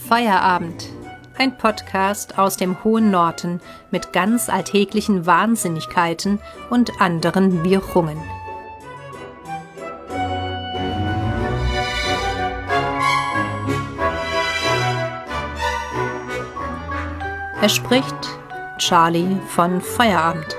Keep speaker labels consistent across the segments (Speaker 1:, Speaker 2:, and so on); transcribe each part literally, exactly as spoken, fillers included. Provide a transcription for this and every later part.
Speaker 1: Feierabend, ein Podcast aus dem hohen Norden mit ganz alltäglichen Wahnsinnigkeiten und anderen Wirrungen. Es spricht Charlie von Feierabend.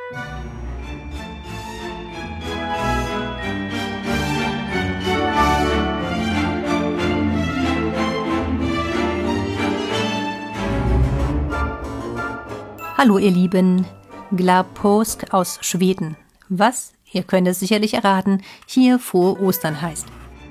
Speaker 1: Hallo ihr Lieben, Glad Påsk aus Schweden. Was, ihr könnt es sicherlich erraten, hier frohe Ostern heißt.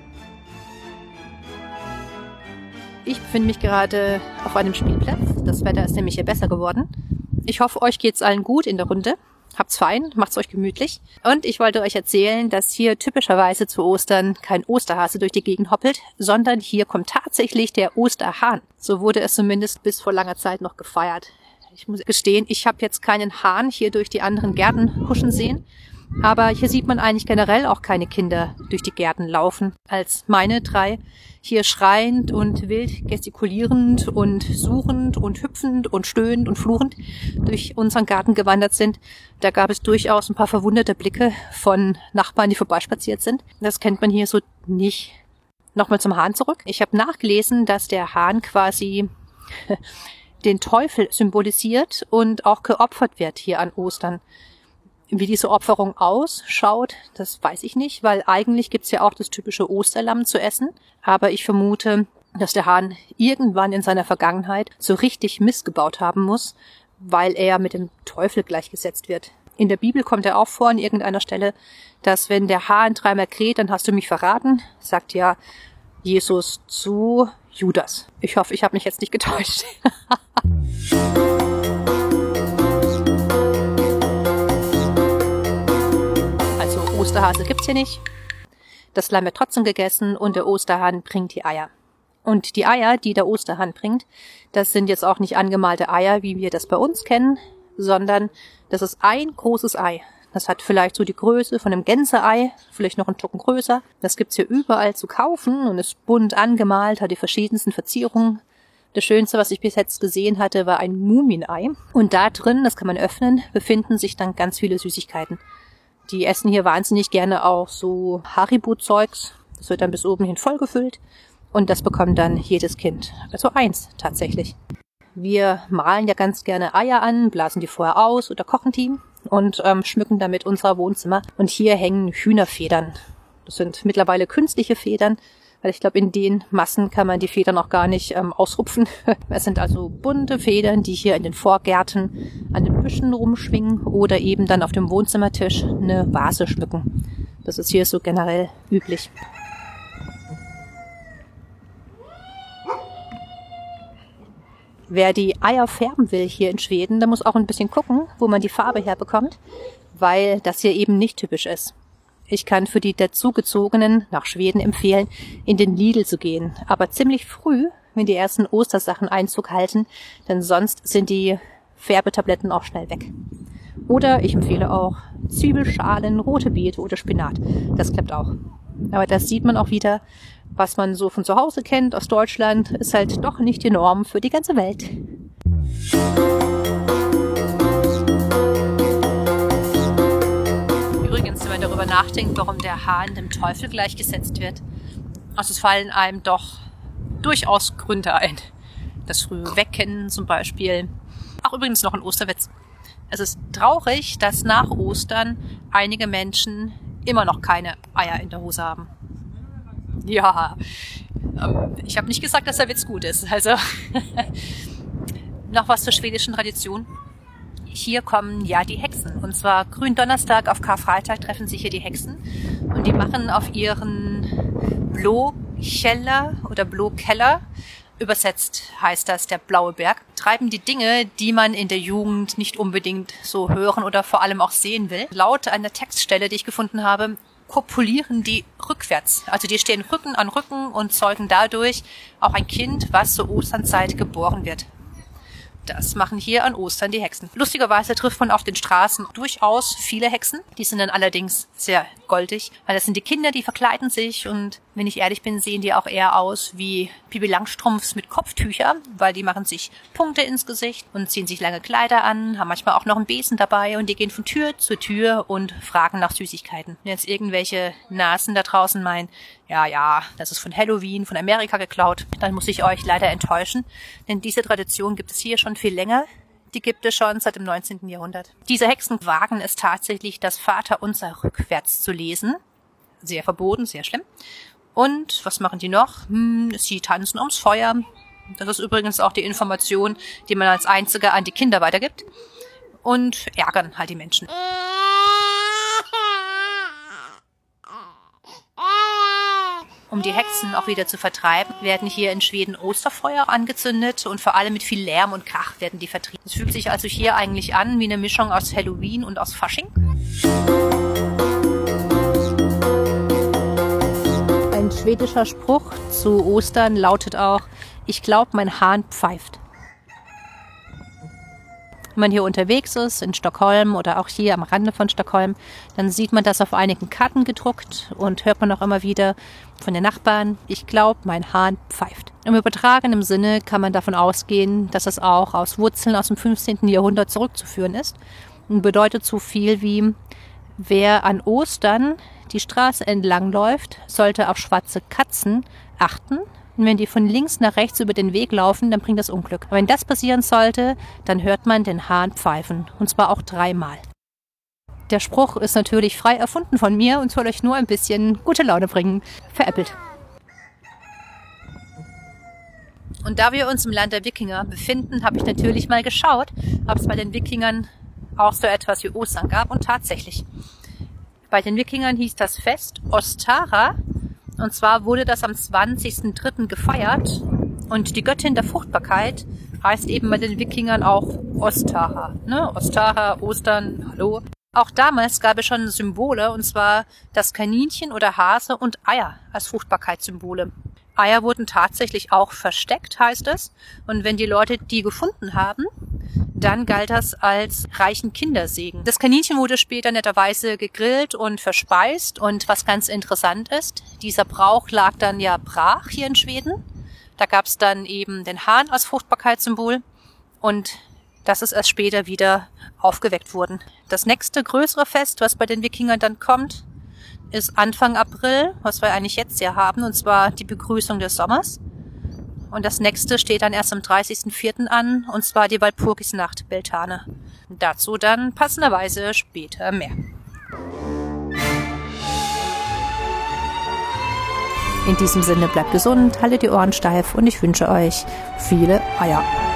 Speaker 1: Ich befinde mich gerade auf einem Spielplatz. Das Wetter ist nämlich hier besser geworden. Ich hoffe, euch geht's allen gut in der Runde. Habt's fein, macht's euch gemütlich. Und ich wollte euch erzählen, dass hier typischerweise zu Ostern kein Osterhase durch die Gegend hoppelt, sondern hier kommt tatsächlich der Osterhahn. So wurde es zumindest bis vor langer Zeit noch gefeiert. Ich muss gestehen, ich habe jetzt keinen Hahn hier durch die anderen Gärten huschen sehen. Aber hier sieht man eigentlich generell auch keine Kinder durch die Gärten laufen, als meine drei hier schreiend und wild gestikulierend und suchend und hüpfend und stöhnend und fluchend durch unseren Garten gewandert sind. Da gab es durchaus ein paar verwunderte Blicke von Nachbarn, die vorbeispaziert sind. Das kennt man hier so nicht. Nochmal zum Hahn zurück. Ich habe nachgelesen, dass der Hahn quasi den Teufel symbolisiert und auch geopfert wird hier an Ostern. Wie diese Opferung ausschaut, das weiß ich nicht, weil eigentlich gibt's ja auch das typische Osterlamm zu essen. Aber ich vermute, dass der Hahn irgendwann in seiner Vergangenheit so richtig missgebaut haben muss, weil er mit dem Teufel gleichgesetzt wird. In der Bibel kommt er auch vor an irgendeiner Stelle, dass wenn der Hahn dreimal kräht, dann hast du mich verraten, sagt ja Jesus zu Judas. Ich hoffe, ich habe mich jetzt nicht getäuscht. Also Osterhase gibt's hier nicht. Das Lamm wird trotzdem gegessen und der Osterhahn bringt die Eier. Und die Eier, die der Osterhahn bringt, das sind jetzt auch nicht angemalte Eier, wie wir das bei uns kennen, sondern das ist ein großes Ei. Das hat vielleicht so die Größe von einem Gänseei, vielleicht noch einen Tucken größer. Das gibt's hier überall zu kaufen und ist bunt angemalt, hat die verschiedensten Verzierungen. Das Schönste, was ich bis jetzt gesehen hatte, war ein Mumienei. Und da drin, das kann man öffnen, befinden sich dann ganz viele Süßigkeiten. Die essen hier wahnsinnig gerne auch so Haribo-Zeugs. Das wird dann bis oben hin vollgefüllt. Und das bekommt dann jedes Kind. Also eins tatsächlich. Wir malen ja ganz gerne Eier an, blasen die vorher aus oder kochen die und ähm, schmücken damit unser Wohnzimmer. Und hier hängen Hühnerfedern. Das sind mittlerweile künstliche Federn, weil ich glaube, in den Massen kann man die Federn auch gar nicht ähm, ausrupfen. Es sind also bunte Federn, die hier in den Vorgärten an den Büschen rumschwingen oder eben dann auf dem Wohnzimmertisch eine Vase schmücken. Das ist hier so generell üblich. Wer die Eier färben will hier in Schweden, der muss auch ein bisschen gucken, wo man die Farbe herbekommt, weil das hier eben nicht typisch ist. Ich kann für die Dazugezogenen nach Schweden empfehlen, in den Lidl zu gehen, aber ziemlich früh, wenn die ersten Ostersachen Einzug halten, denn sonst sind die Färbetabletten auch schnell weg. Oder ich empfehle auch Zwiebelschalen, rote Beete oder Spinat. Das klappt auch. Aber das sieht man auch wieder, was man so von zu Hause kennt aus Deutschland, ist halt doch nicht die Norm für die ganze Welt. Übrigens, wenn man darüber nachdenkt, warum der Hahn dem Teufel gleichgesetzt wird, also es fallen einem doch durchaus Gründe ein. Das frühe Wecken zum Beispiel. Ach, übrigens noch ein Osterwitz. Es ist traurig, dass nach Ostern einige Menschen immer noch keine Eier in der Hose haben. Ja, ähm, ich habe nicht gesagt, dass der Witz gut ist. Also noch was zur schwedischen Tradition. Hier kommen ja die Hexen. Und zwar Gründonnerstag auf Karfreitag treffen sich hier die Hexen. Und die machen auf ihren Blåkälla oder Blåkeller, übersetzt heißt das der blaue Berg, treiben die Dinge, die man in der Jugend nicht unbedingt so hören oder vor allem auch sehen will. Laut einer Textstelle, die ich gefunden habe, kopulieren die rückwärts. Also die stehen Rücken an Rücken und zeugen dadurch auch ein Kind, was zur Osternzeit geboren wird. Das machen hier an Ostern die Hexen. Lustigerweise trifft man auf den Straßen durchaus viele Hexen. Die sind dann allerdings sehr goldig, weil das sind die Kinder, die verkleiden sich und Wenn ich ehrlich bin, sehen die auch eher aus wie Pippi Langstrumpfs mit Kopftücher, weil die machen sich Punkte ins Gesicht und ziehen sich lange Kleider an, haben manchmal auch noch einen Besen dabei und die gehen von Tür zu Tür und fragen nach Süßigkeiten. Wenn jetzt irgendwelche Nasen da draußen meinen, ja, ja, das ist von Halloween, von Amerika geklaut, dann muss ich euch leider enttäuschen, denn diese Tradition gibt es hier schon viel länger. Die gibt es schon seit dem neunzehnten Jahrhundert. Diese Hexen wagen es tatsächlich, das Vaterunser rückwärts zu lesen. Sehr verboten, sehr schlimm. Und was machen die noch? Hm, sie tanzen ums Feuer. Das ist übrigens auch die Information, die man als Einziger an die Kinder weitergibt. Und ärgern halt die Menschen. Um die Hexen auch wieder zu vertreiben, werden hier in Schweden Osterfeuer angezündet und vor allem mit viel Lärm und Krach werden die vertrieben. Es fühlt sich also hier eigentlich an wie eine Mischung aus Halloween und aus Fasching. Ein schwedischer Spruch zu Ostern lautet auch, ich glaube, mein Hahn pfeift. Wenn man hier unterwegs ist, in Stockholm oder auch hier am Rande von Stockholm, dann sieht man das auf einigen Karten gedruckt und hört man auch immer wieder von den Nachbarn, ich glaube, mein Hahn pfeift. Im übertragenen Sinne kann man davon ausgehen, dass es auch aus Wurzeln aus dem fünfzehnten Jahrhundert zurückzuführen ist und bedeutet so viel wie, wer an Ostern die Straße entlang läuft, sollte auf schwarze Katzen achten. Und wenn die von links nach rechts über den Weg laufen, dann bringt das Unglück. Aber wenn das passieren sollte, dann hört man den Hahn pfeifen. Und zwar auch dreimal. Der Spruch ist natürlich frei erfunden von mir und soll euch nur ein bisschen gute Laune bringen. Veräppelt. Und da wir uns im Land der Wikinger befinden, habe ich natürlich mal geschaut, ob es bei den Wikingern auch so etwas wie Ostern gab. Und tatsächlich. Bei den Wikingern hieß das Fest Ostara. Und zwar wurde das am zwanzigsten dritten gefeiert und die Göttin der Fruchtbarkeit heißt eben bei den Wikingern auch Ostara. Ne? Ostara, Ostern, hallo. Auch damals gab es schon Symbole, und zwar das Kaninchen oder Hase und Eier als Fruchtbarkeitssymbole. Eier wurden tatsächlich auch versteckt, heißt es. Und wenn die Leute die gefunden haben, dann galt das als reichen Kindersegen. Das Kaninchen wurde später netterweise gegrillt und verspeist. Und was ganz interessant ist, dieser Brauch lag dann ja brach hier in Schweden. Da gab es dann eben den Hahn als Fruchtbarkeitssymbol. Und das ist erst später wieder aufgeweckt worden. Das nächste größere Fest, was bei den Wikingern dann kommt, ist Anfang April, was wir eigentlich jetzt ja haben, und zwar die Begrüßung des Sommers. Und das nächste steht dann erst am dreißigsten vierten an, und zwar die Walpurgisnacht Beltane. Dazu dann passenderweise später mehr. In diesem Sinne bleibt gesund, haltet die Ohren steif und ich wünsche euch viele Eier.